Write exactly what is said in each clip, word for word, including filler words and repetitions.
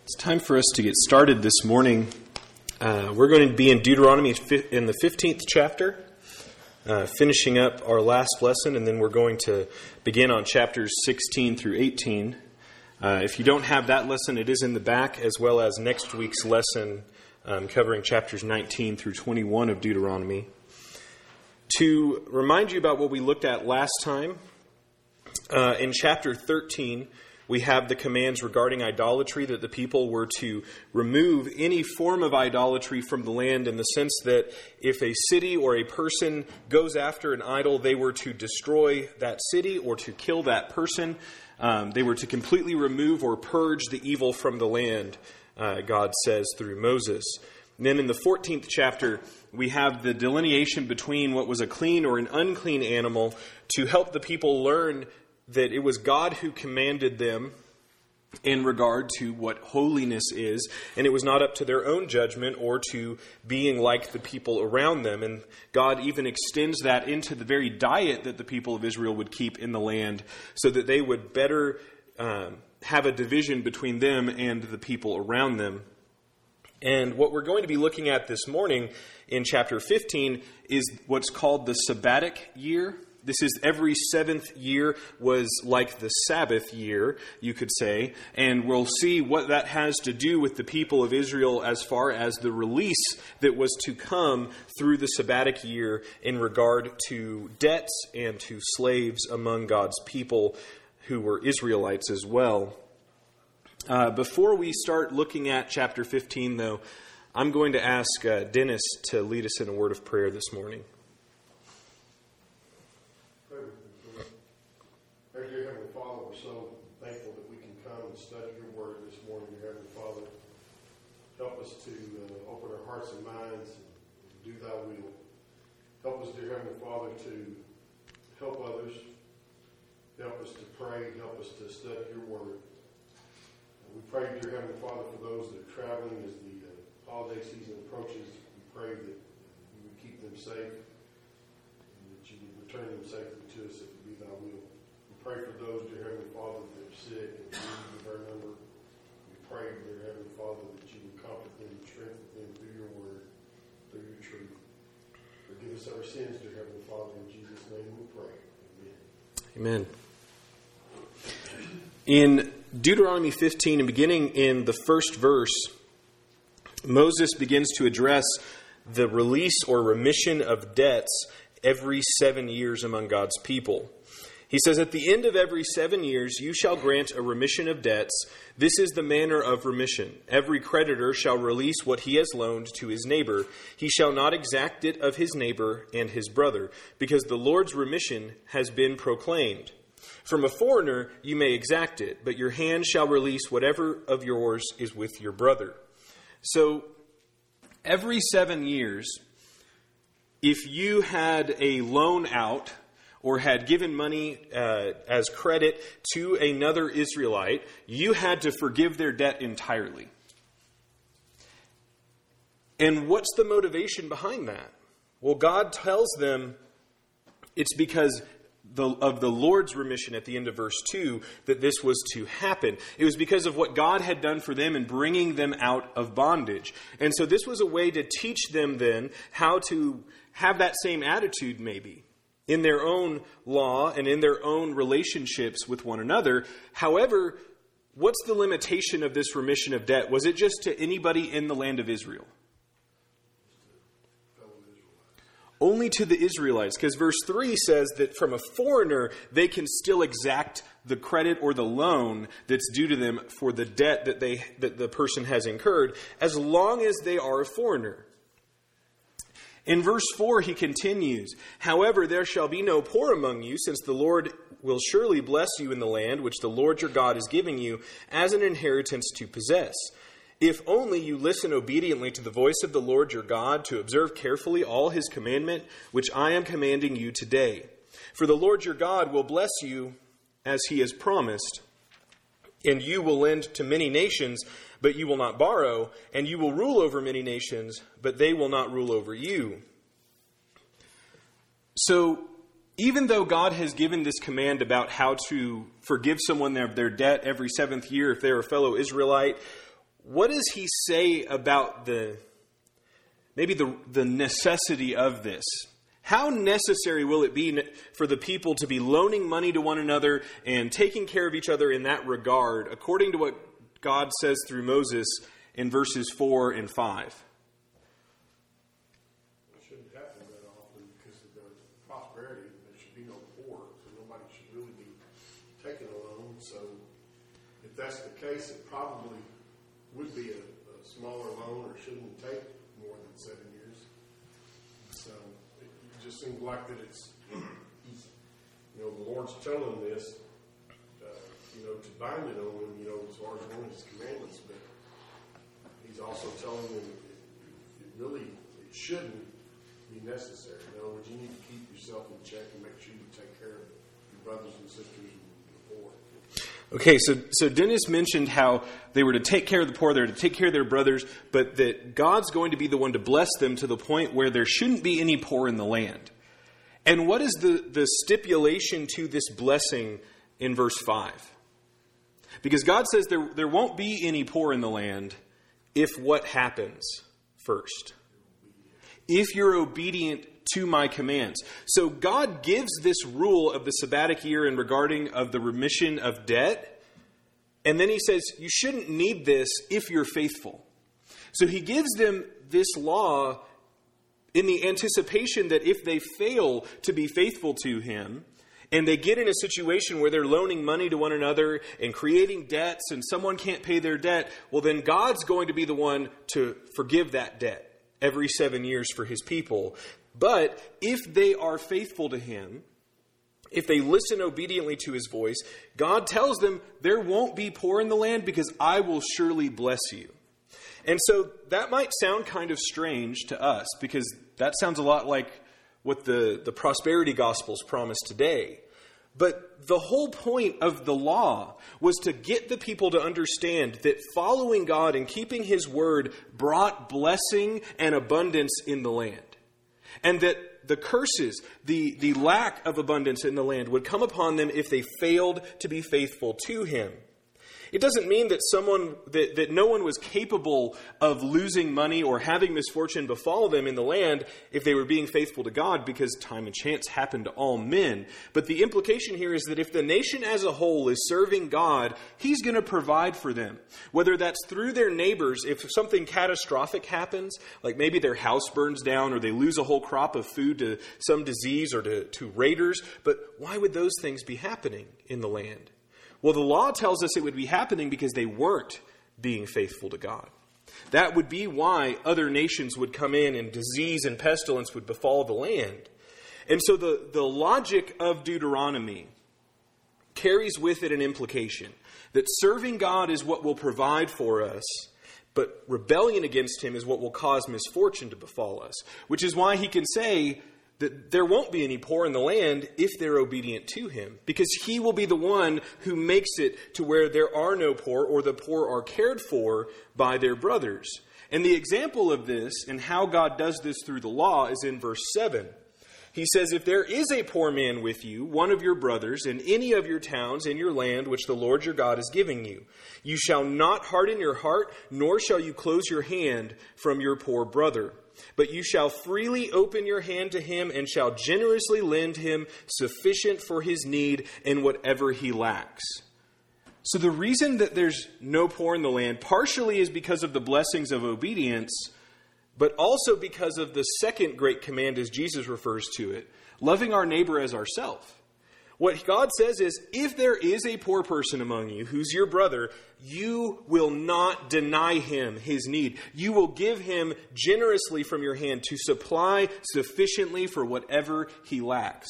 It's time for us to get started this morning. Uh, we're going to be in Deuteronomy in the fifteenth chapter, uh, finishing up our last lesson, and then we're going to begin on chapters sixteen through eighteen. Uh, if you don't have that lesson, it is in the back, as well as next week's lesson um, covering chapters nineteen through twenty-one of Deuteronomy. To remind you about what we looked at last time, uh, in chapter thirteen, we have the commands regarding idolatry, that the people were to remove any form of idolatry from the land, in the sense that if a city or a person goes after an idol, they were to destroy that city or to kill that person. Um, they were to completely remove or purge the evil from the land, uh, God says through Moses. And then in the fourteenth chapter, we have the delineation between what was a clean or an unclean animal to help the people learn that it was God who commanded them in regard to what holiness is, and it was not up to their own judgment or to being like the people around them. And God even extends that into the very diet that the people of Israel would keep in the land, so that they would better um, have a division between them and the people around them. And what we're going to be looking at this morning in chapter fifteen is what's called the Sabbatic year. This is every seventh year was like the Sabbath year, you could say. And we'll see what that has to do with the people of Israel as far as the release that was to come through the Sabbatic year in regard to debts and to slaves among God's people who were Israelites as well. Uh, before we start looking at chapter fifteen, though, I'm going to ask uh, Dennis to lead us in a word of prayer this morning. Dear Heavenly Father, we're so thankful that we can come and study your word this morning, dear Heavenly Father. Help us to uh, open our hearts and minds and do thy will. Help us, dear Heavenly Father, to help others. Help us to pray. Help us to study your word. And we pray, dear Heavenly Father, for those that are traveling as the uh, holiday season approaches. We pray that you would keep them safe and that you would return them safely to us if it be thy will. Pray for those, dear Heavenly Father, that are sick and need of our number. We pray, dear Heavenly Father, that you would comfort them and strengthen them through your word, through your truth. Forgive us our sins, dear Heavenly Father. In Jesus' name we pray. Amen. Amen. In Deuteronomy fifteen, and beginning in the first verse, Moses begins to address the release or remission of debts every seven years among God's people. He says, "At the end of every seven years you shall grant a remission of debts. This is the manner of remission. Every creditor shall release what he has loaned to his neighbor. He shall not exact it of his neighbor and his brother, because the Lord's remission has been proclaimed. From a foreigner you may exact it, but your hand shall release whatever of yours is with your brother." So, every seven years, if you had a loan out or had given money uh, as credit to another Israelite, you had to forgive their debt entirely. And what's the motivation behind that? Well, God tells them it's because the, of the Lord's remission at the end of verse two that this was to happen. It was because of what God had done for them in bringing them out of bondage. And so this was a way to teach them then how to have that same attitude maybe in their own law and in their own relationships with one another. However, what's the limitation of this remission of debt? Was it just to anybody in the land of Israel? Only to the Israelites, because verse three says that from a foreigner, they can still exact the credit or the loan that's due to them for the debt that they that the person has incurred, as long as they are a foreigner. In verse four, he continues, "However, there shall be no poor among you, since the Lord will surely bless you in the land which the Lord your God is giving you as an inheritance to possess. If only you listen obediently to the voice of the Lord your God, to observe carefully all his commandment, which I am commanding you today. For the Lord your God will bless you as he has promised, and you will lend to many nations, but you will not borrow, and you will rule over many nations, but they will not rule over you." So, even though God has given this command about how to forgive someone their, their debt every seventh year if they're a fellow Israelite, what does he say about the maybe the, the necessity of this? How necessary will it be for the people to be loaning money to one another and taking care of each other in that regard, according to what God says through Moses in verses four and five? It shouldn't happen that often because of the prosperity. There should be no poor, so nobody should really be taking a loan. So if that's the case, it probably would be a, a smaller loan or shouldn't take more than seven years. So it, it just seems like that it's easy. You know, the Lord's telling this, uh, you know, to bind it on them, you know, as far as one of His commandments, but He's also telling them it, it really, it shouldn't be necessary. In other words, you need to keep yourself in check and make sure you take care of your brothers and sisters and the poor. Okay, so so Dennis mentioned how they were to take care of the poor, they were to take care of their brothers, but that God's going to be the one to bless them to the point where there shouldn't be any poor in the land. And what is the, the stipulation to this blessing in verse five? Because God says there, there won't be any poor in the land if what happens first? If you're obedient to my commands. So God gives this rule of the Sabbatic year in regarding of the remission of debt. And then he says, you shouldn't need this if you're faithful. So he gives them this law in the anticipation that if they fail to be faithful to him, and they get in a situation where they're loaning money to one another and creating debts and someone can't pay their debt, well then God's going to be the one to forgive that debt every seven years for his people. But if they are faithful to him, if they listen obediently to his voice, God tells them there won't be poor in the land because I will surely bless you. And so that might sound kind of strange to us because that sounds a lot like what the, the prosperity gospels promise today. But the whole point of the law was to get the people to understand that following God and keeping his word brought blessing and abundance in the land. And that the curses, the, the lack of abundance in the land would come upon them if they failed to be faithful to him. It doesn't mean that someone that, that no one was capable of losing money or having misfortune befall them in the land if they were being faithful to God, because time and chance happen to all men. But the implication here is that if the nation as a whole is serving God, he's going to provide for them. Whether that's through their neighbors, if something catastrophic happens, like maybe their house burns down or they lose a whole crop of food to some disease or to, to raiders. But why would those things be happening in the land? Well, the law tells us it would be happening because they weren't being faithful to God. That would be why other nations would come in and disease and pestilence would befall the land. And so the, the logic of Deuteronomy carries with it an implication that serving God is what will provide for us, but rebellion against him is what will cause misfortune to befall us. Which is why he can say that there won't be any poor in the land if they're obedient to him. Because he will be the one who makes it to where there are no poor, or the poor are cared for by their brothers. And the example of this and how God does this through the law is in verse seven. He says, if there is a poor man with you, one of your brothers, in any of your towns in your land which the Lord your God is giving you, you shall not harden your heart, nor shall you close your hand from your poor brother. But you shall freely open your hand to him and shall generously lend him sufficient for his need and whatever he lacks. So the reason that there's no poor in the land partially is because of the blessings of obedience, but also because of the second great command as Jesus refers to it, loving our neighbor as ourselves. What God says is, if there is a poor person among you who's your brother, you will not deny him his need. You will give him generously from your hand to supply sufficiently for whatever he lacks.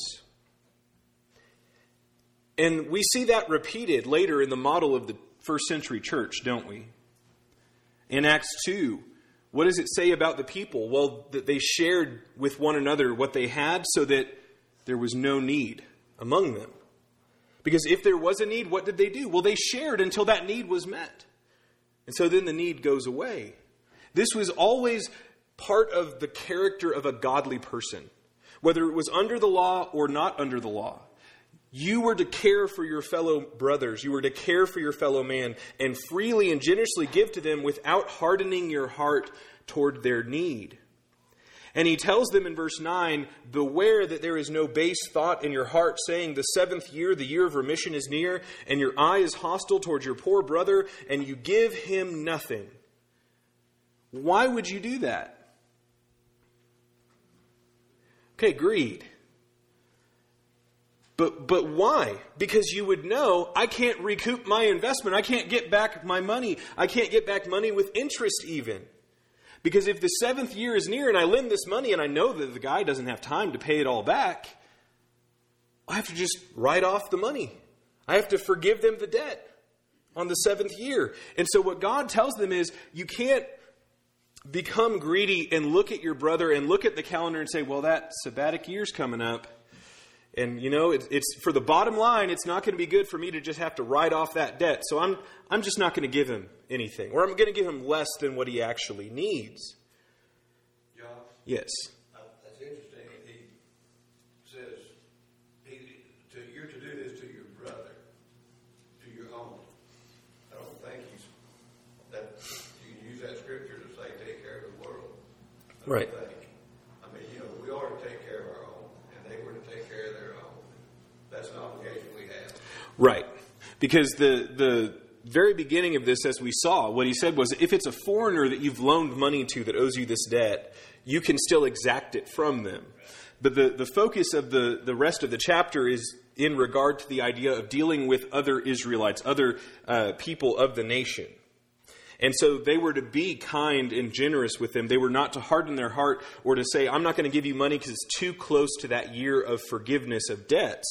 And we see that repeated later in the model of the first century church, don't we? In Acts two, what does it say about the people? Well, that they shared with one another what they had so that there was no need among them. Because if there was a need, what did they do? Well, they shared until that need was met. And so then the need goes away. This was always part of the character of a godly person, whether it was under the law or not under the law. You were to care for your fellow brothers. You were to care for your fellow man and freely and generously give to them without hardening your heart toward their need. And he tells them in verse nine, beware that there is no base thought in your heart, saying the seventh year, the year of remission is near, and your eye is hostile towards your poor brother, and you give him nothing. Why would you do that? Okay, greed. But but why? Because you would know, I can't recoup my investment. I can't get back my money. I can't get back money with interest even. Because if the seventh year is near and I lend this money and I know that the guy doesn't have time to pay it all back, I have to just write off the money. I have to forgive them the debt on the seventh year. And so what God tells them is, you can't become greedy and look at your brother and look at the calendar and say, well, that sabbatic year's coming up. And, you know, it's, it's for the bottom line, it's not going to be good for me to just have to write off that debt. So I'm I'm just not going to give him anything. Or I'm going to give him less than what he actually needs. John? Yes. Uh, that's interesting. He says, he, to, you're to do this to your brother, to your own. I don't think he's, that you can use that scripture to say take care of the world. I Right. Think. I mean, you know, we ought to take care of our own, and they were to take care of their own. That's an obligation we have. Right. Because the the very beginning of this, as we saw, what he said was, if it's a foreigner that you've loaned money to that owes you this debt, you can still exact it from them. But the, the focus of the, the rest of the chapter is in regard to the idea of dealing with other Israelites, other uh, people of the nation. And so they were to be kind and generous with them. They were not to harden their heart or to say, I'm not going to give you money because it's too close to that year of forgiveness of debts.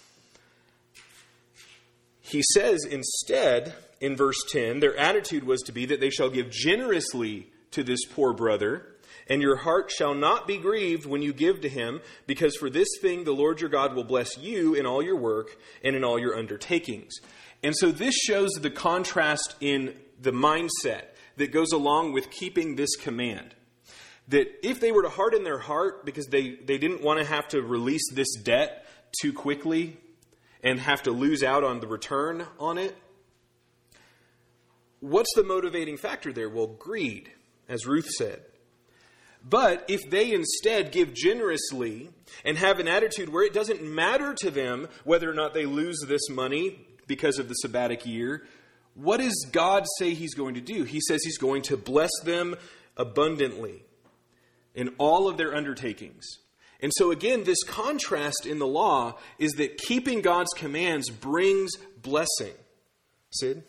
He says instead, in verse ten, their attitude was to be that they shall give generously to this poor brother, and your heart shall not be grieved when you give to him, because for this thing the Lord your God will bless you in all your work and in all your undertakings. And so this shows the contrast in the mindset that goes along with keeping this command. That if they were to harden their heart because they, they didn't want to have to release this debt too quickly and have to lose out on the return on it, what's the motivating factor there? Well, greed, as Ruth said. But if they instead give generously and have an attitude where it doesn't matter to them whether or not they lose this money because of the sabbatic year, what does God say he's going to do? He says he's going to bless them abundantly in all of their undertakings. And so again, this contrast in the law is that keeping God's commands brings blessing. Sid?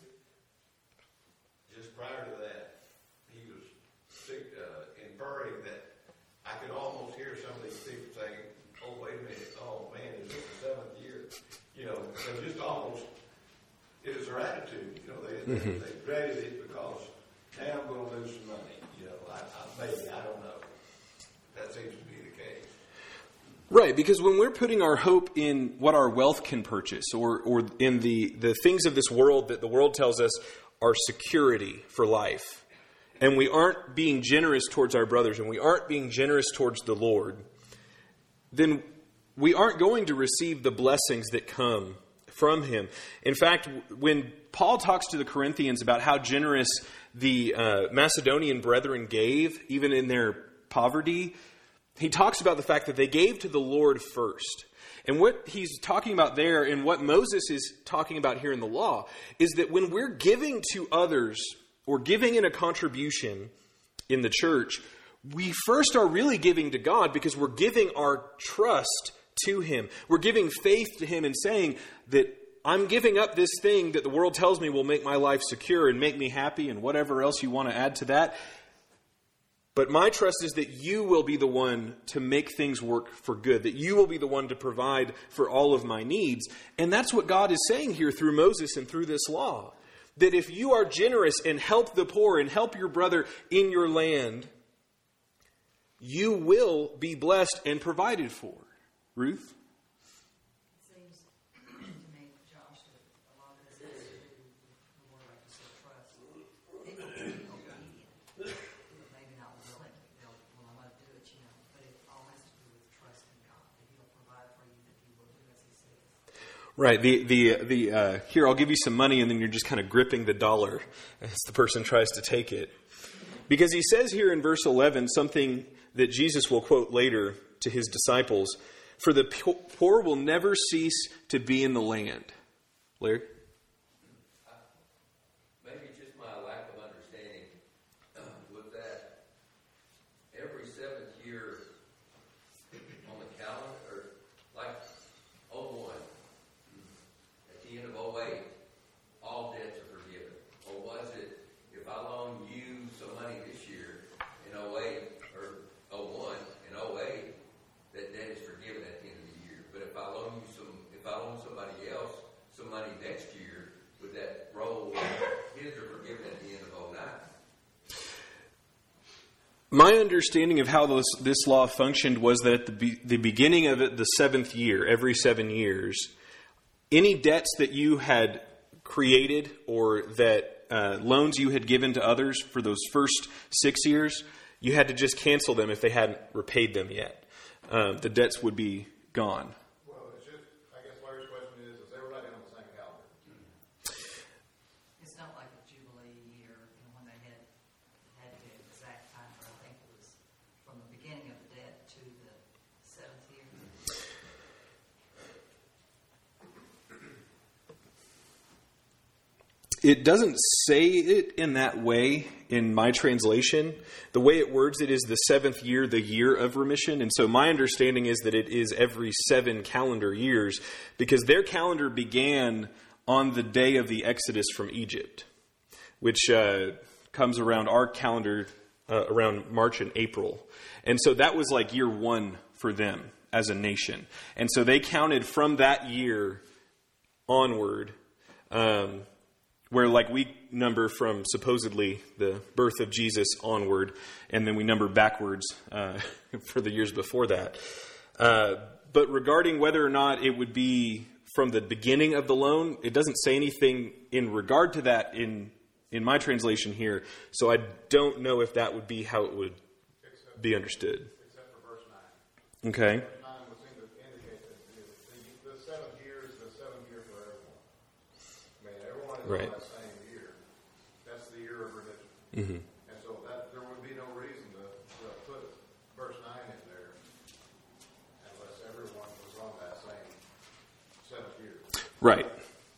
Just prior to that, he was uh, inferring that I could almost hear some of these people saying, oh, wait a minute, oh man, is this the seventh year? You know, they just almost, it was their attitude. You know, they, mm-hmm. they dreaded it because now I'm going to lose some money. You know, I, I, maybe, I don't know. That seems to be the case. Right, because when we're putting our hope in what our wealth can purchase or, or in the, the things of this world that the world tells us are security for life, and we aren't being generous towards our brothers and we aren't being generous towards the Lord, then we aren't going to receive the blessings that come from him. In fact, when Paul talks to the Corinthians about how generous the uh, Macedonian brethren gave, even in their poverty, he talks about the fact that they gave to the Lord first. And what he's talking about there and what Moses is talking about here in the law is that when we're giving to others or giving in a contribution in the church, we first are really giving to God because we're giving our trust to him. We're giving faith to him and saying that I'm giving up this thing that the world tells me will make my life secure and make me happy and whatever else you want to add to that. But my trust is that you will be the one to make things work for good, that you will be the one to provide for all of my needs. And that's what God is saying here through Moses and through this law. That if you are generous and help the poor and help your brother in your land, you will be blessed and provided for. Ruth? It seems to me, Josh, that a lot of this has to do with more like you said, trust. People can be obedient, but maybe not willing. They'll, well, I'm going to do it, you know. But it all has to do with trust in God, that he'll provide for you, that he will do as he says. Right. The the the uh, here, I'll give you some money, and then you're just kind of gripping the dollar as the person tries to take it. Because he says here in verse eleven something that Jesus will quote later to his disciples: "For the poor will never cease to be in the land." Larry? Maybe just my lack of understanding with that. Every seventh year on the calendar, like oh one, at the end of oh eight, all debts are forgiven. Or was it, if I loan you some money this year in oh eight, or oh one and oh eight, that debt is forgiven at the end of the year. But if I loan you some, if I loan somebody else some money next year, would that roll? His are forgiven at the end of oh nine. My understanding of how this, this law functioned was that at the, be, the beginning of it, the seventh year, every seven years, any debts that you had created or that uh, loans you had given to others for those first six years, you had to just cancel them if they hadn't repaid them yet. Um, the debts would be gone. Well, it's just, I guess Larry's question is, is everybody on the same calendar? It's not like a Jubilee year, you know, when they had, had the exact time, but I think it was from the beginning of the debt to the seventh year. It doesn't say it in that way in my translation. The way it words it is the seventh year, the year of remission. And so my understanding is that it is every seven calendar years, because their calendar began on the day of the Exodus from Egypt, which uh, comes around our calendar uh, around March and April. And so that was like year one for them as a nation. And so they counted from that year onward, um, where like we number from supposedly the birth of Jesus onward, and then we number backwards uh, for the years before that. Uh, but regarding whether or not it would be from the beginning of the loan, it doesn't say anything in regard to that in in my translation here. So I don't know if that would be how it would Except, be understood. except for verse nine. Okay. Verse nine would seem to indicate that the, the, the seventh year is the seventh year for everyone. I mean, everyone is Right. on that same year. That's the year of remission. Mm-hmm. And so that there would be no reason to, to put verse nine in there unless everyone was on that same seventh year. Right.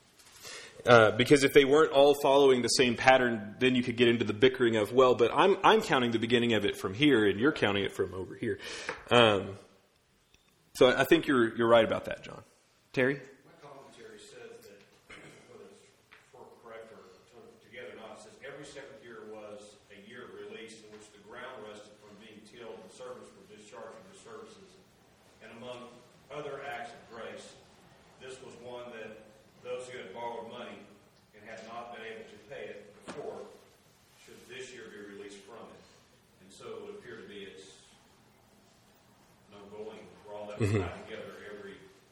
Uh, because if they weren't all following the same pattern, then you could get into the bickering of, well, but I'm I'm counting the beginning of it from here, and you're counting it from over here. Um, so I think you're you're right about that, John. Terry? My commentary says that, whether it's for correct or together or not, it says every seventh year was a year of release in which the ground rested from being tilled and servants were discharging their services. And among other acts of grace, this was one that those who had borrowed money and had not been able to pay it before should this year be released from it. And so it would appear to be it's an ongoing, we're all that Mhm. tied together every,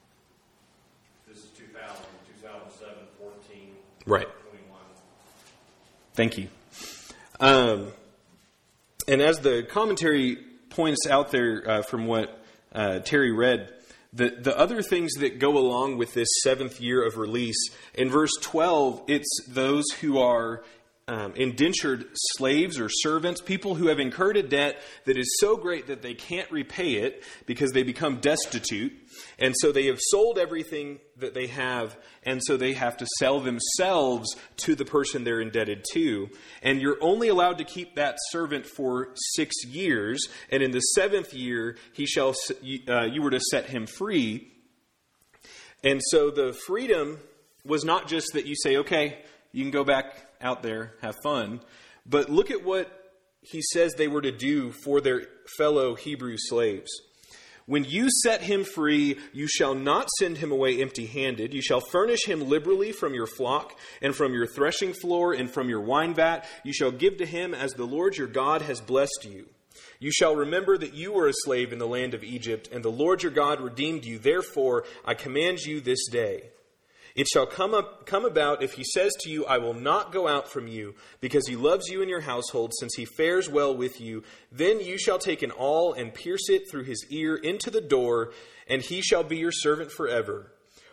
this is two thousand, two thousand seven, fourteen, Right. twenty-one. Thank you. Um, and as the commentary points out there uh, from what uh, Terry read, the, the other things that go along with this seventh year of release, in verse twelve, it's those who are um, indentured slaves or servants, people who have incurred a debt that is so great that they can't repay it because they become destitute. And so they have sold everything that they have, and so they have to sell themselves to the person they're indebted to. And you're only allowed to keep that servant for six years, and in the seventh year, he shall uh, you were to set him free. And so the freedom was not just that you say, okay, you can go back out there, have fun. But look at what he says they were to do for their fellow Hebrew slaves. When you set him free, you shall not send him away empty-handed. You shall furnish him liberally from your flock and from your threshing floor and from your wine vat. You shall give to him as the Lord your God has blessed you. You shall remember that you were a slave in the land of Egypt, and the Lord your God redeemed you. Therefore, I command you this day. It shall come up, come about if he says to you, I will not go out from you, because he loves you and your household, since he fares well with you. Then you shall take an awl and pierce it through his ear into the door, and he shall be your servant forever.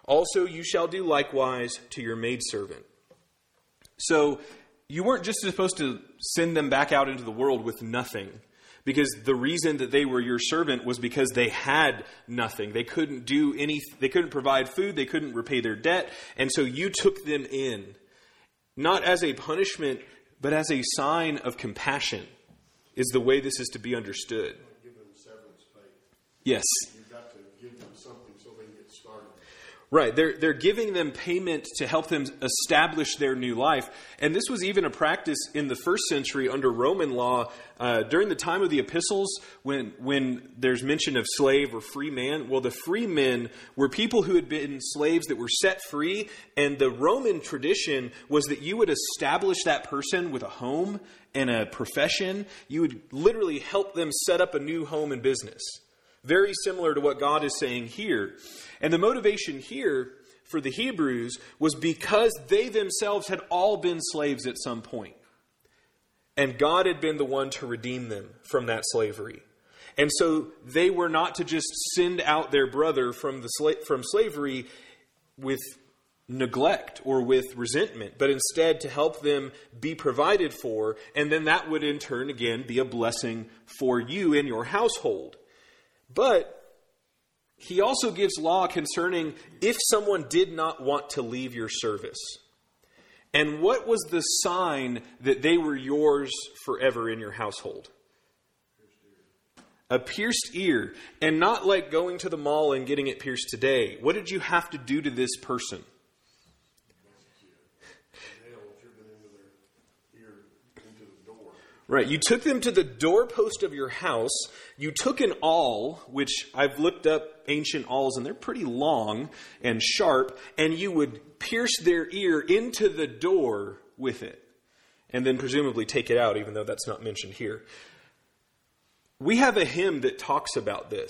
Also, you shall do likewise to your maidservant. So, you weren't just supposed to send them back out into the world with nothing. Because the reason that they were your servant was because they had nothing. They couldn't do any, they couldn't provide food, they couldn't repay their debt, and so you took them in. Not as a punishment, but as a sign of compassion, is the way this is to be understood. Give them severance pay. Yes. You've got to give them something so they can get started. Right. They're, they're giving them payment to help them establish their new life. And this was even a practice in the first century under Roman law. Uh, during the time of the epistles, when, when there's mention of slave or free man, well, the free men were people who had been slaves that were set free. And the Roman tradition was that you would establish that person with a home and a profession. You would literally help them set up a new home and business. Very similar to what God is saying here. And the motivation here for the Hebrews was because they themselves had all been slaves at some point. And God had been the one to redeem them from that slavery. And so they were not to just send out their brother from the sla- from slavery with neglect or with resentment, but instead to help them be provided for. And then that would in turn again be a blessing for you and your household. But he also gives law concerning if someone did not want to leave your service. And what was the sign that they were yours forever in your household? A pierced ear. And not like going to the mall and getting it pierced today. What did you have to do to this person? Right, you took them to the doorpost of your house. You took an awl, which I've looked up ancient awls, and they're pretty long and sharp, and you would pierce their ear into the door with it, and then presumably take it out, even though that's not mentioned here. We have a hymn that talks about this.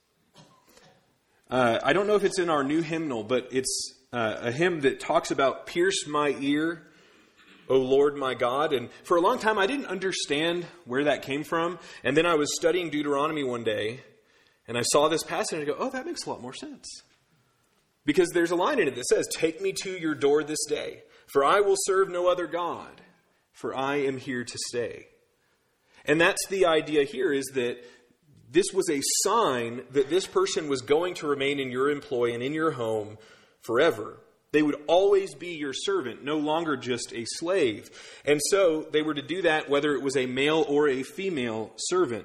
Uh, I don't know if it's in our new hymnal, but it's uh, a hymn that talks about pierce my ear, O Lord my God. And for a long time, I didn't understand where that came from. And then I was studying Deuteronomy one day, and I saw this passage, and I go, oh, that makes a lot more sense. Because there's a line in it that says, take me to your door this day, for I will serve no other God, for I am here to stay. And that's the idea here, is that this was a sign that this person was going to remain in your employ and in your home forever. They would always be your servant, no longer just a slave. And so they were to do that whether it was a male or a female servant.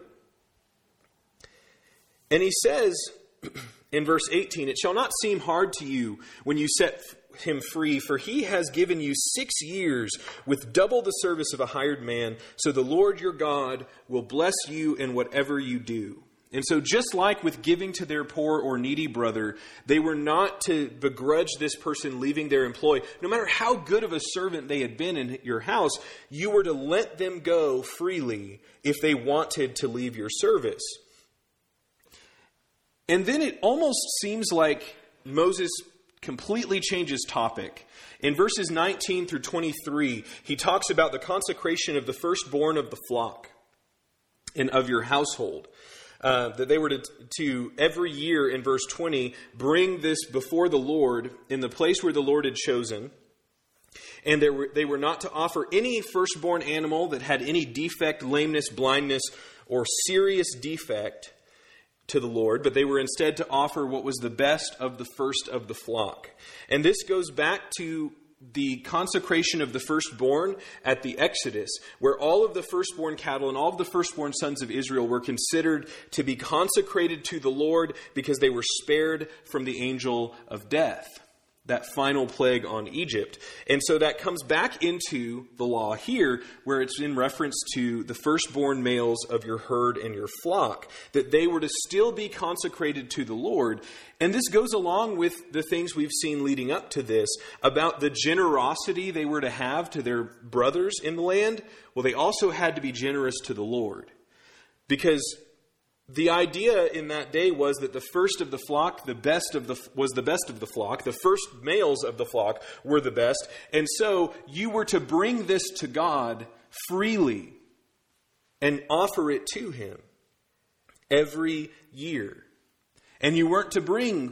And he says in verse eighteen, it shall not seem hard to you when you set him free, for he has given you six years with double the service of a hired man. So the Lord your God will bless you in whatever you do. And so just like with giving to their poor or needy brother, they were not to begrudge this person leaving their employ. No matter how good of a servant they had been in your house, you were to let them go freely if they wanted to leave your service. And then it almost seems like Moses completely changes topic. In verses nineteen through twenty-three, he talks about the consecration of the firstborn of the flock and of your household. Uh, that they were to, to every year in verse twenty bring this before the Lord in the place where the Lord had chosen. And they were, they were not to offer any firstborn animal that had any defect, lameness, blindness, or serious defect to the Lord, but they were instead to offer what was the best of the first of the flock. And this goes back to the consecration of the firstborn at the Exodus, where all of the firstborn cattle and all of the firstborn sons of Israel were considered to be consecrated to the Lord because they were spared from the angel of death, that final plague on Egypt. And so that comes back into the law here, where it's in reference to the firstborn males of your herd and your flock, that they were to still be consecrated to the Lord. And this goes along with the things we've seen leading up to this about the generosity they were to have to their brothers in the land. Well, they also had to be generous to the Lord, because the idea in that day was that the first of the flock, the best of the was the best of the flock. The first males of the flock were the best. And so you were to bring this to God freely and offer it to him every year. And you weren't to bring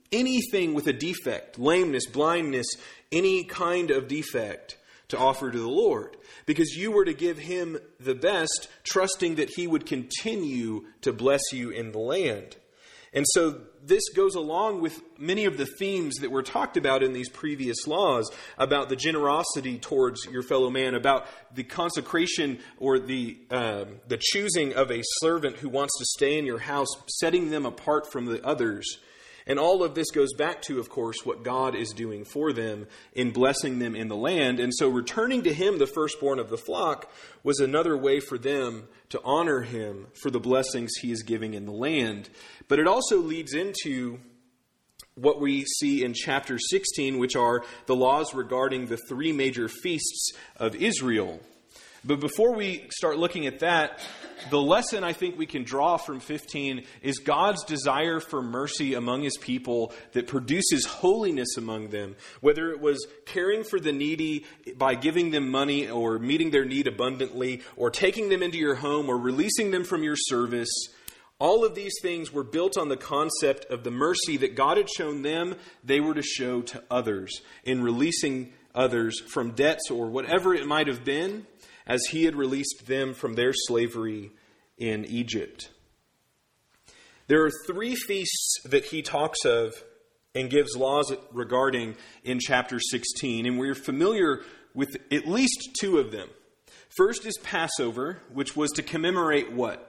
anything with a defect, lameness, blindness, any kind of defect to offer to the Lord. Because you were to give him the best, trusting that he would continue to bless you in the land. And so this goes along with many of the themes that were talked about in these previous laws, about the generosity towards your fellow man, about the consecration or the um, the choosing of a servant who wants to stay in your house, setting them apart from the others. And all of this goes back to, of course, what God is doing for them in blessing them in the land. And so returning to him, the firstborn of the flock, was another way for them to honor him for the blessings he is giving in the land. But it also leads into what we see in chapter sixteen, which are the laws regarding the three major feasts of Israel. But before we start looking at that, the lesson I think we can draw from fifteen is God's desire for mercy among his people that produces holiness among them. Whether it was caring for the needy by giving them money or meeting their need abundantly, or taking them into your home or releasing them from your service, all of these things were built on the concept of the mercy that God had shown them they were to show to others in releasing others from debts or whatever it might have been, as he had released them from their slavery in Egypt. There are three feasts that he talks of and gives laws regarding in chapter sixteen, and we're familiar with at least two of them. First is Passover, which was to commemorate what?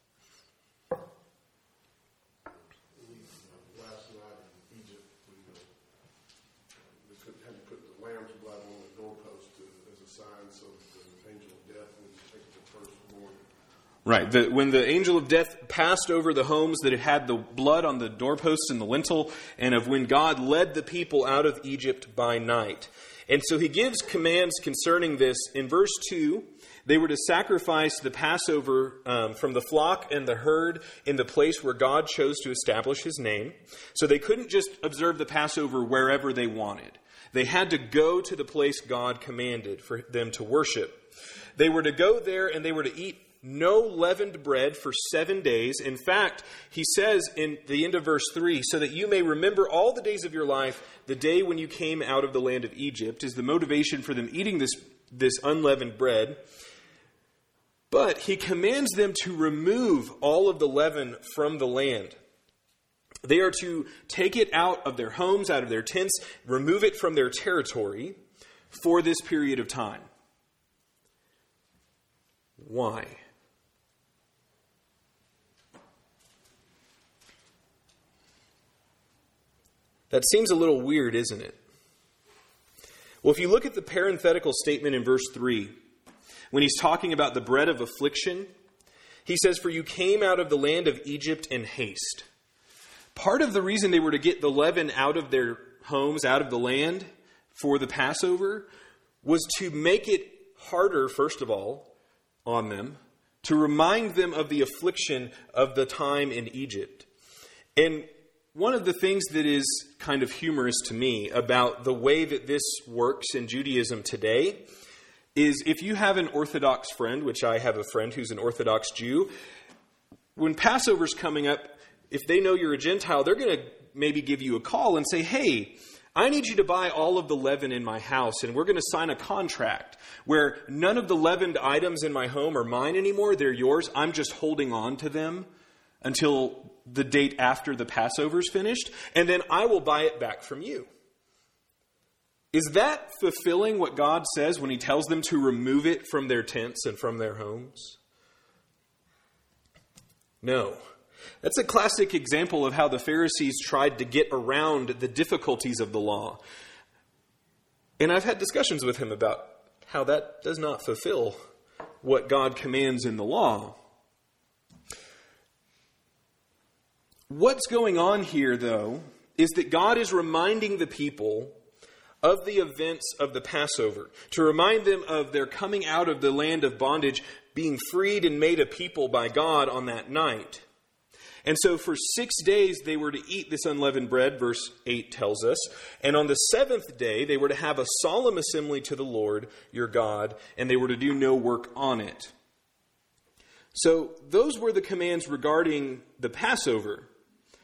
Last night in Egypt, we, uh, we could, had to put the lamb's blood on the doorpost to, as a sign so that the angel of death would take the firstborn. Right. The, when the angel of death passed over the homes that had had the blood on the doorposts and the lintel, and of when God led the people out of Egypt by night. And so he gives commands concerning this. In verse two, they were to sacrifice the Passover um, from the flock and the herd in the place where God chose to establish his name. So they couldn't just observe the Passover wherever they wanted. They had to go to the place God commanded for them to worship. They were to go there and they were to eat no leavened bread for seven days. In fact, he says in the end of verse three, so that you may remember all the days of your life, the day when you came out of the land of Egypt, is the motivation for them eating this, this unleavened bread. But he commands them to remove all of the leaven from the land. They are to take it out of their homes, out of their tents, remove it from their territory for this period of time. Why? That seems a little weird, isn't it? Well, if you look at the parenthetical statement in verse three, when he's talking about the bread of affliction, he says, "For you came out of the land of Egypt in haste." Part of the reason they were to get the leaven out of their homes, out of the land for the Passover, was to make it harder, first of all, on them, to remind them of the affliction of the time in Egypt. And one of the things that is kind of humorous to me about the way that this works in Judaism today is if you have an Orthodox friend, which I have a friend who's an Orthodox Jew, when Passover's coming up, if they know you're a Gentile, they're going to maybe give you a call and say, "Hey, I need you to buy all of the leaven in my house, and we're going to sign a contract where none of the leavened items in my home are mine anymore. They're yours. I'm just holding on to them until the date after the Passover's finished, and then I will buy it back from you." Is that fulfilling what God says when he tells them to remove it from their tents and from their homes? No. That's a classic example of how the Pharisees tried to get around the difficulties of the law. And I've had discussions with him about how that does not fulfill what God commands in the law. What's going on here, though, is that God is reminding the people of the events of the Passover, to remind them of their coming out of the land of bondage, being freed and made a people by God on that night. And so for six days they were to eat this unleavened bread, verse eight tells us. And on the seventh day they were to have a solemn assembly to the Lord your God, and they were to do no work on it. So those were the commands regarding the Passover.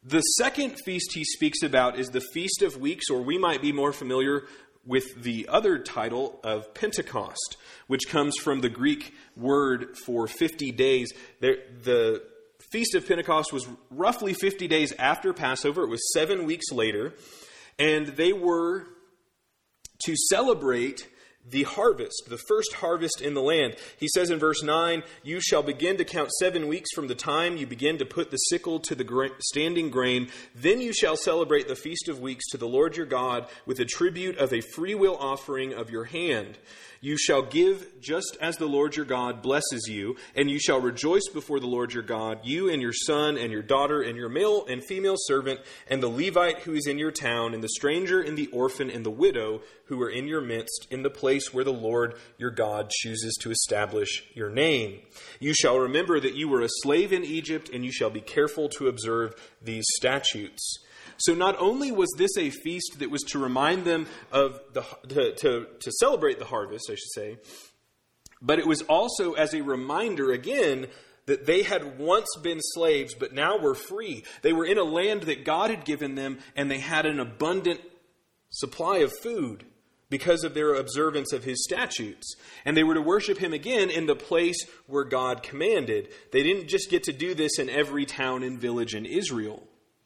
The second feast he speaks about is the Feast of Weeks, or we might be more familiar with the other title of Pentecost, which comes from the Greek word for fifty days. There, the Feast of Pentecost was roughly fifty days after Passover. It was seven weeks later, and they were to celebrate the harvest, the first harvest in the land. He says in verse nine, "You shall begin to count seven weeks from the time you begin to put the sickle to the gra- standing grain. Then you shall celebrate the Feast of Weeks to the Lord your God with a tribute of a freewill offering of your hand. You shall give just as the Lord your God blesses you, and you shall rejoice before the Lord your God, you and your son and your daughter and your male and female servant and the Levite who is in your town and the stranger and the orphan and the widow who are in your midst in the place where the Lord your God chooses to establish your name. You shall remember that you were a slave in Egypt, and you shall be careful to observe these statutes." So not only was this a feast that was to remind them of the to, to, to celebrate the harvest, I should say, but it was also as a reminder again that they had once been slaves, but now were free. They were in a land that God had given them, and they had an abundant supply of food because of their observance of his statutes. And they were to worship him again in the place where God commanded. They didn't just get to do this in every town and village in Israel.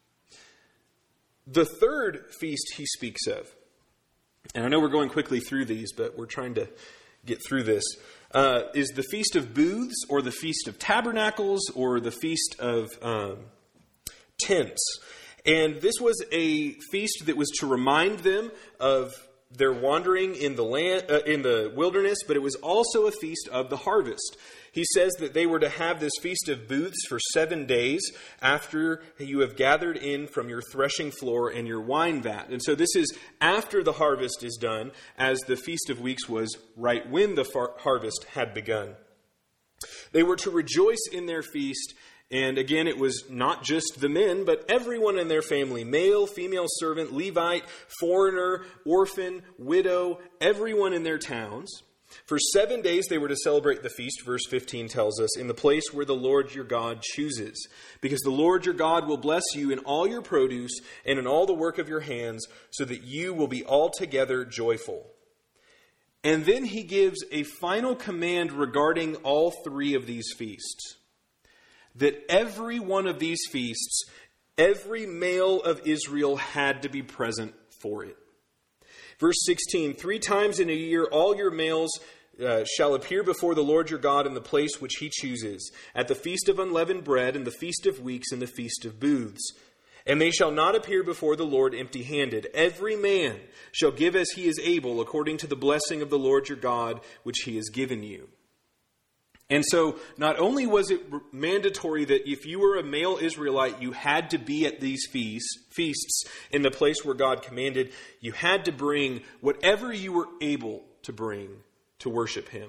The third feast he speaks of, and I know we're going quickly through these, but we're trying to get through this, uh, is the Feast of Booths, or the Feast of Tabernacles, or the Feast of um, Tents. And this was a feast that was to remind them of their wandering in the land, uh, in the wilderness, but it was also a feast of the harvest. He says that they were to have this Feast of Booths for seven days after you have gathered in from your threshing floor and your wine vat. And so this is after the harvest is done, as the Feast of Weeks was right when the far- harvest had begun. They were to rejoice in their feast. And again, it was not just the men, but everyone in their family, male, female servant, Levite, foreigner, orphan, widow, everyone in their towns. For seven days they were to celebrate the feast, verse fifteen tells us, in the place where the Lord your God chooses. Because the Lord your God will bless you in all your produce and in all the work of your hands, so that you will be altogether joyful. And then he gives a final command regarding all three of these feasts. That every one of these feasts, every male of Israel had to be present for it. Verse sixteen, "Three times in a year all your males uh, shall appear before the Lord your God in the place which he chooses, at the feast of unleavened bread, and the feast of weeks, and the feast of booths. And they shall not appear before the Lord empty-handed. Every man shall give as he is able, according to the blessing of the Lord your God, which he has given you." And so, not only was it mandatory that if you were a male Israelite, you had to be at these feasts, feasts in the place where God commanded, you had to bring whatever you were able to bring to worship him.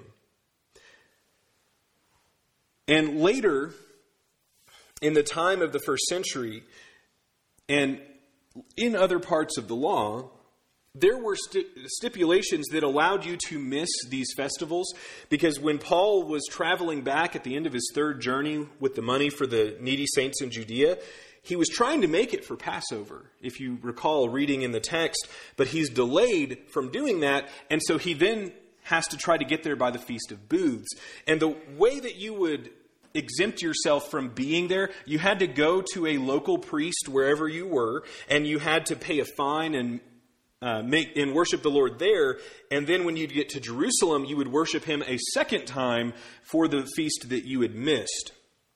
And later, in the time of the first century, and in other parts of the law, there were st- stipulations that allowed you to miss these festivals, because when Paul was traveling back at the end of his third journey with the money for the needy saints in Judea, he was trying to make it for Passover, if you recall reading in the text, but he's delayed from doing that, and so he then has to try to get there by the Feast of Booths. And the way that you would exempt yourself from being there, you had to go to a local priest wherever you were, and you had to pay a fine and Uh, make and worship the Lord there, and then when you'd get to Jerusalem, you would worship him a second time for the feast that you had missed.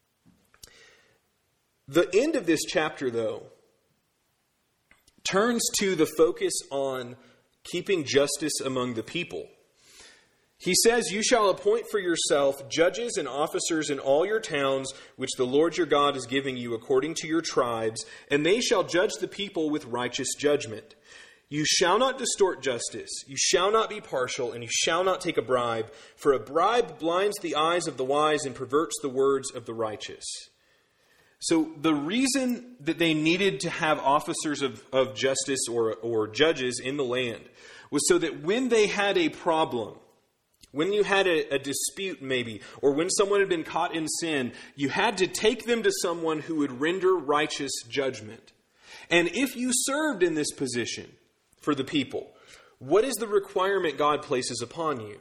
The end of this chapter, though, turns to the focus on keeping justice among the people. He says, "You shall appoint for yourself judges and officers in all your towns, which the Lord your God is giving you according to your tribes, and they shall judge the people with righteous judgment. You shall not distort justice, you shall not be partial, and you shall not take a bribe, for a bribe blinds the eyes of the wise and perverts the words of the righteous." So the reason that they needed to have officers of, of justice or, or judges in the land was so that when they had a problem, when you had a, a dispute maybe, or when someone had been caught in sin, you had to take them to someone who would render righteous judgment. And if you served in this position for the people, what is the requirement God places upon you?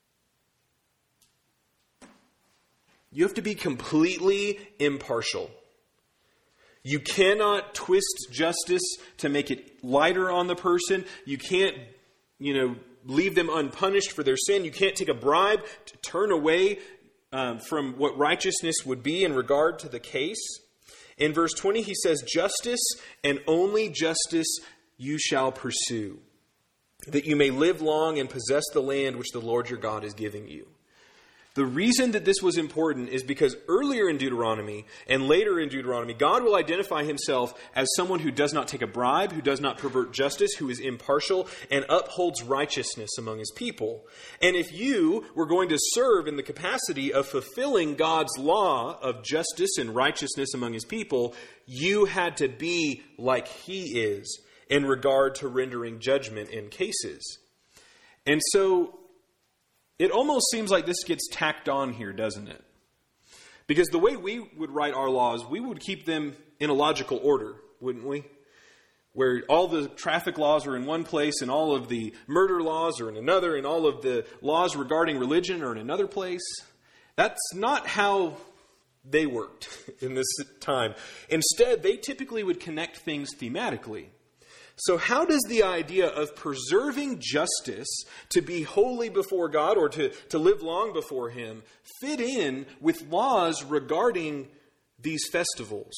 You have to be completely impartial. You cannot twist justice to make it lighter on the person. You can't, you know, leave them unpunished for their sin. You can't take a bribe to turn away um, from what righteousness would be in regard to the case. In verse twenty, he says, "Justice and only justice you shall pursue, that you may live long and possess the land which the Lord your God is giving you." The reason that this was important is because earlier in Deuteronomy and later in Deuteronomy, God will identify himself as someone who does not take a bribe, who does not pervert justice, who is impartial, and upholds righteousness among his people. And if you were going to serve in the capacity of fulfilling God's law of justice and righteousness among his people, you had to be like he is in regard to rendering judgment in cases. And so it almost seems like this gets tacked on here, doesn't it? Because the way we would write our laws, we would keep them in a logical order, wouldn't we? Where all the traffic laws are in one place and all of the murder laws are in another and all of the laws regarding religion are in another place. That's not how they worked in this time. Instead, they typically would connect things thematically. So how does the idea of preserving justice to be holy before God or to, to live long before him fit in with laws regarding these festivals?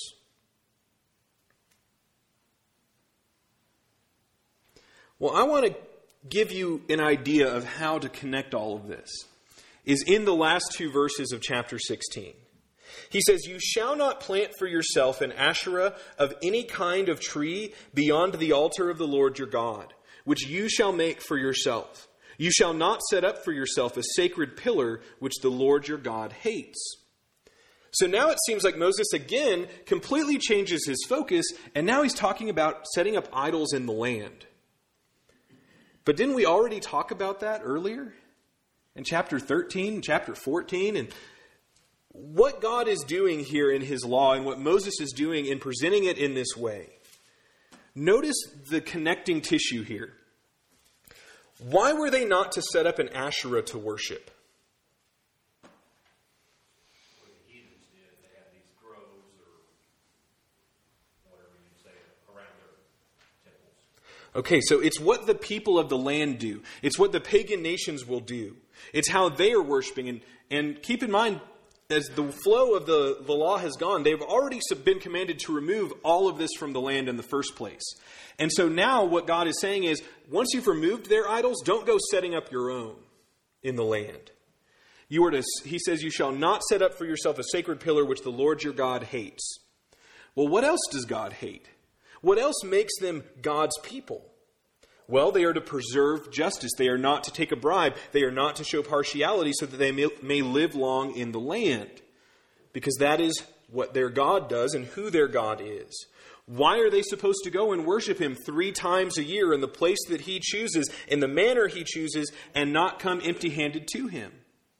Well, I want to give you an idea of how to connect all of this. Is in the last two verses of chapter sixteen. He says, "You shall not plant for yourself an Asherah of any kind of tree beyond the altar of the Lord your God, which you shall make for yourself. You shall not set up for yourself a sacred pillar, which the Lord your God hates." So now it seems like Moses again completely changes his focus, and now he's talking about setting up idols in the land. But didn't we already talk about that earlier? In chapter thirteen, chapter fourteen, and what God is doing here in his law and what Moses is doing in presenting it in this way. Notice the connecting tissue here. Why were they not to set up an Asherah to worship? What the heathens did, they had these groves or whatever you say around their temples. Okay, so it's what the people of the land do. It's what the pagan nations will do. It's how they are worshiping. And, and keep in mind, as the flow of the, the law has gone, they've already been commanded to remove all of this from the land in the first place. And so now what God is saying is, once you've removed their idols, don't go setting up your own in the land. You are to, he says, you shall not set up for yourself a sacred pillar which the Lord your God hates. Well, what else does God hate? What else makes them God's people? Well, they are to preserve justice. They are not to take a bribe. They are not to show partiality so that they may, may live long in the land. Because that is what their God does and who their God is. Why are they supposed to go and worship him three times a year in the place that he chooses, in the manner he chooses, and not come empty-handed to him?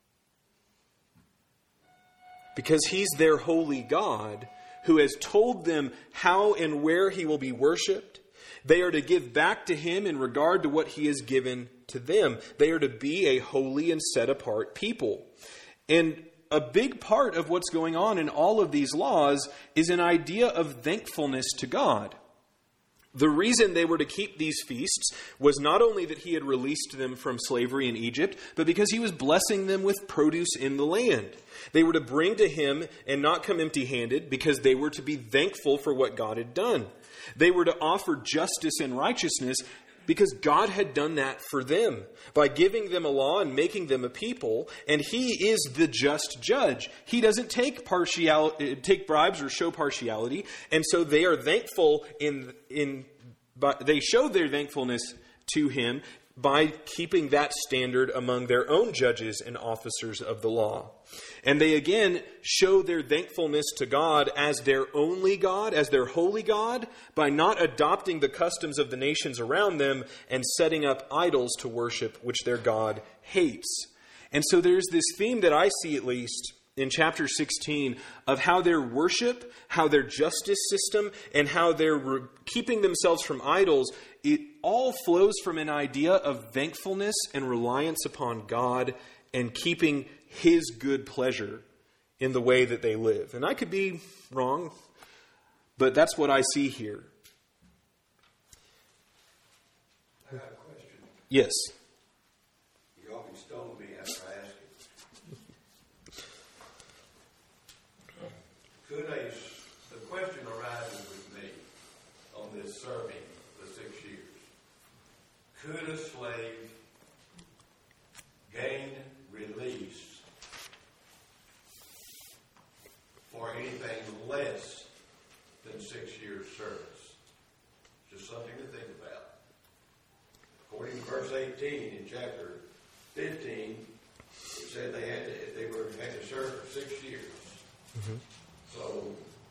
Because he's their holy God who has told them how and where he will be worshipped. They are to give back to him in regard to what he has given to them. They are to be a holy and set-apart people. And a big part of what's going on in all of these laws is an idea of thankfulness to God. The reason they were to keep these feasts was not only that he had released them from slavery in Egypt, but because he was blessing them with produce in the land. They were to bring to him and not come empty-handed because they were to be thankful for what God had done. They were to offer justice and righteousness because God had done that for them by giving them a law and making them a people, and he is the just judge. He doesn't take partiality, take bribes or show partiality, and so they are thankful in in but they show their thankfulness to him by keeping that standard among their own judges and officers of the law. And they again show their thankfulness to God as their only God, as their holy God, by not adopting the customs of the nations around them and setting up idols to worship, which their God hates. And so there's this theme that I see, at least, in chapter sixteen, of how their worship, how their justice system, and how they're re- keeping themselves from idols, it all flows from an idea of thankfulness and reliance upon God and keeping His good pleasure in the way that they live. And I could be wrong, but that's what I see here. I got a question. Yes. Y'all can stone me after I ask it. Could a, the question arises with me on this serving the six years. Could a slave gain release for anything less than six years service? Just something to think about. According to verse eighteen in chapter fifteen, it said they had to, they were had to serve for six years. Mm-hmm. So,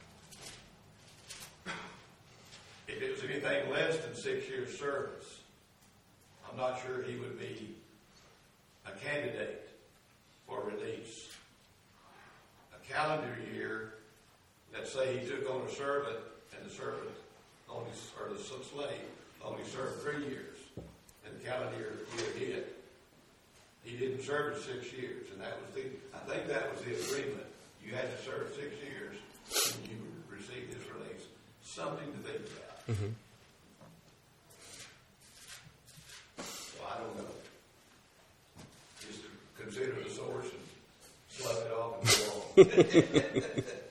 if it was anything less than six years service, I'm not sure he would be a candidate for release. A calendar year, let's say he took on a servant, and the servant only, or the slave only served three years, and the calendar year hit. He didn't serve it six years, and that was the, I think that was the agreement. You had to serve six years, and you would receive this release. Something to think about. Mm-hmm. Well, I don't know. Just consider the source and slough it off and go on.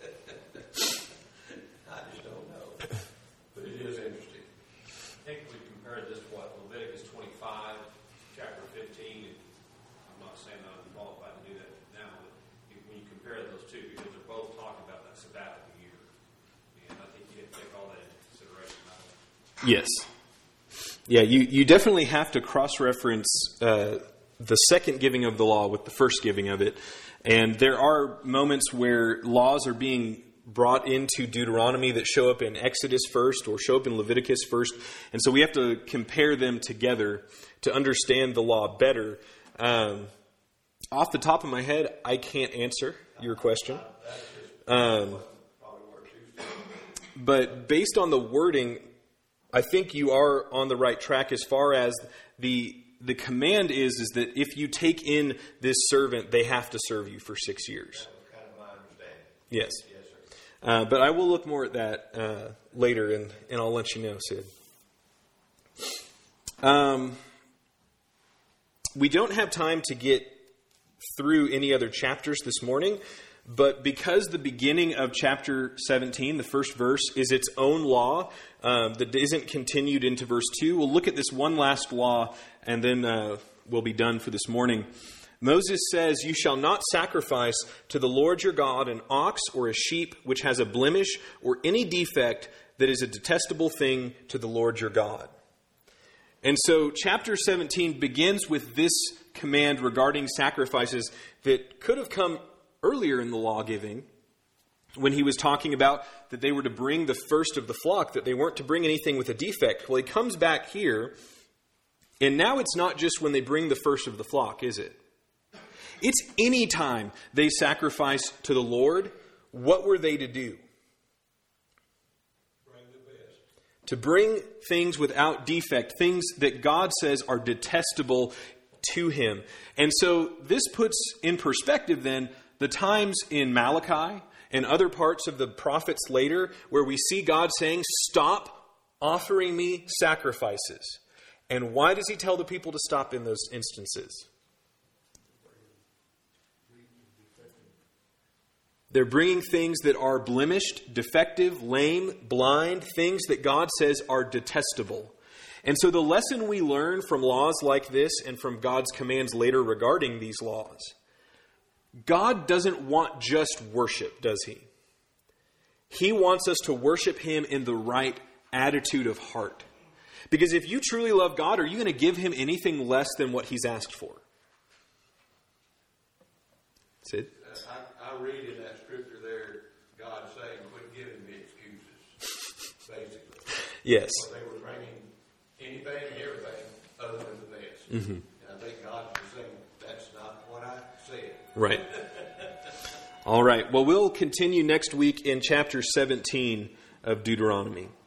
I just don't know. But it is interesting. I think we compared this to what, Leviticus twenty-five, chapter fifteen. And I'm not saying I'm qualified to do that now, but if- when you compare those two, because they're both talking about that sabbatical year. And I think you have to take all that into consideration. Yes. Yeah, you, you definitely have to cross-reference uh, the second giving of the law with the first giving of it. And there are moments where laws are being brought into Deuteronomy that show up in Exodus first or show up in Leviticus first. And so we have to compare them together to understand the law better. Um, off the top of my head, I can't answer your question. Um, but based on the wording, I think you are on the right track as far as the the command is, is that if you take in this servant, they have to serve you for six years. That was kind of my understanding. Yes. Yes, sir. Uh, but I will look more at that uh, later, and, and I'll let you know, Sid. Um, we don't have time to get through any other chapters this morning, but because the beginning of chapter seventeen, the first verse, is its own law um, that isn't continued into verse two, we'll look at this one last law, and then uh, we'll be done for this morning. Moses says, "You shall not sacrifice to the Lord your God an ox or a sheep which has a blemish or any defect that is a detestable thing to the Lord your God." And so chapter seventeen begins with this command regarding sacrifices that could have come earlier in the law giving, when he was talking about that they were to bring the first of the flock, that they weren't to bring anything with a defect. Well, he comes back here, and now it's not just when they bring the first of the flock, is it? It's any time they sacrifice to the Lord. What were they to do? Bring the best. To bring things without defect, things that God says are detestable to him. And so this puts in perspective then the times in Malachi and other parts of the prophets later where we see God saying, "Stop offering me sacrifices." And why does he tell the people to stop in those instances? They're bringing things that are blemished, defective, lame, blind, things that God says are detestable. And so the lesson we learn from laws like this and from God's commands later regarding these laws, God doesn't want just worship, does he? He wants us to worship him in the right attitude of heart. Because if you truly love God, are you going to give him anything less than what he's asked for? Sid? I, I read in that scripture there, God saying, quit giving me excuses, basically. Yes. So they were bringing anything and everything other than the best. Mm-hmm. And I think God was saying, that's not what I Right. All right. Well, we'll continue next week in chapter seventeen of Deuteronomy.